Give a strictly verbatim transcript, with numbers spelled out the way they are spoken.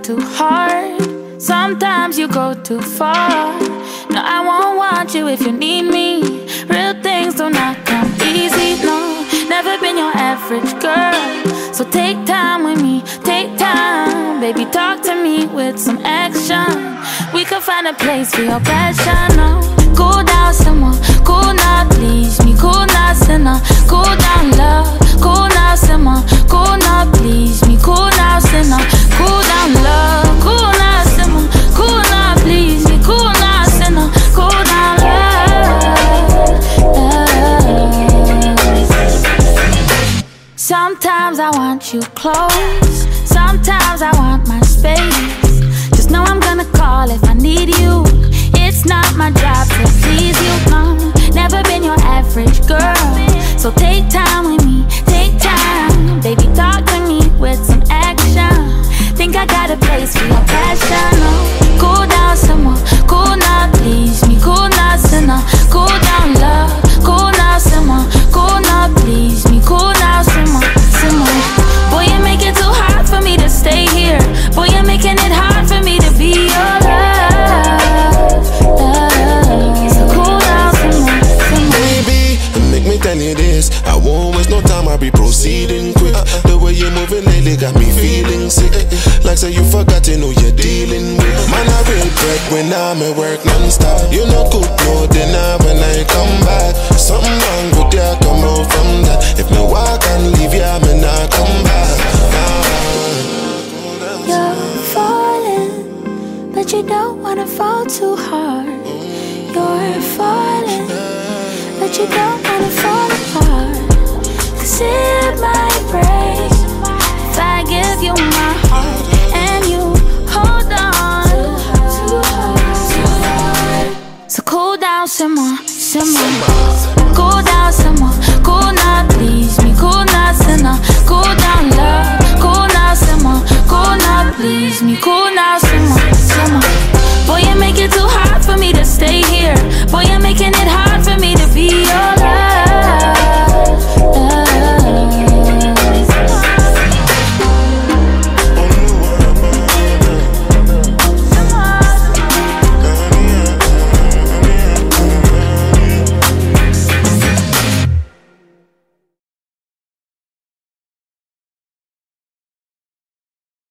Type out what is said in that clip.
too hard. Sometimes you go too far. No, I won't want you if you need me. Real things do not come easy, no. Never been your average girl. So take time with me, take time. Baby, talk to me with some action. We could find a place for your passion, no. Cool down someone, cool now, please me. Cool now, sinner, cool down love. Cool now, someone, cool now, please me. Cool now, sinner, cool down love. Cool now, someone, cool now, please me. Cool now, sinner, cool down love. love. Sometimes I want you close. Sometimes I want my space. Just know I'm gonna call if I need you. It's not my job to please you, no. Never been your average girl. So take time with me, take time. Baby, talk to me with some action. Think I got a place for your passion, no. Cool down someone, cool now, please me. Cool now, sinner, cool down love. Cool now, someone, cool now, please me. Cool now, someone, someone. Boy, you make it too hard for me to stay here. Boy, you're making it hard for me to be your love. So cool down someone, someone. Baby, make me tell you this. I won't waste no time, I'll be proceeding quick. The way you're moving lately got me feeling sick. Like say you forgot to know you're dealing with. Man, I real break when I'm at work non-stop. You know cook no dinner when I come back. Something wrong with ya, come out from that. If me walk and leave ya, me not come back. You're falling, but you don't wanna fall too hard. You're falling, but you don't wanna fall apart. Cause it might break if I give you my heart and you hold on too hard, too hard. So cool down someone, someone. Cool down someone, cool now, please me. Cool now, sinner, cool down love. Cool now someone, cool now, please me. Cool now someone, someone. Boy, you make it